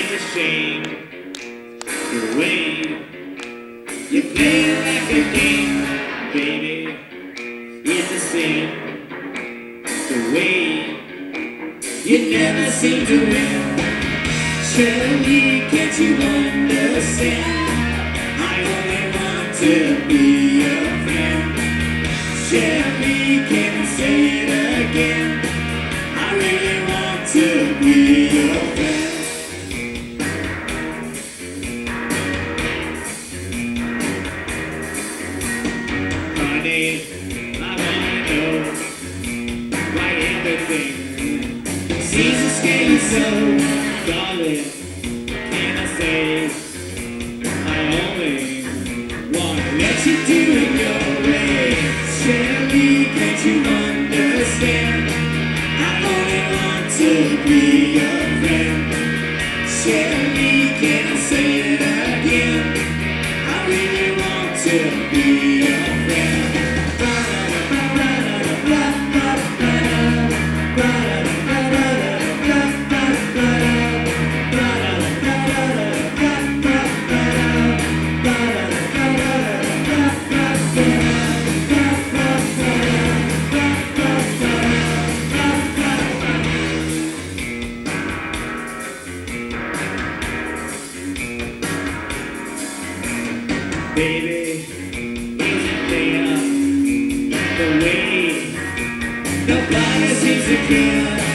it's a shame the way you play it like a game, baby. It's a sin the way you never seem to win. Surely can't you understand? I only want to be your friend. Surely can I say it again? I really want to be your friend. Honey, I wanna know why everything seems to scare you so. Darling, can I say I only wanna let you do it your way? Surely can't you understand? I only want to be your friend. Surely can I say it again? I really want to be your friend. Baby, isn't there the way nobody seems to care?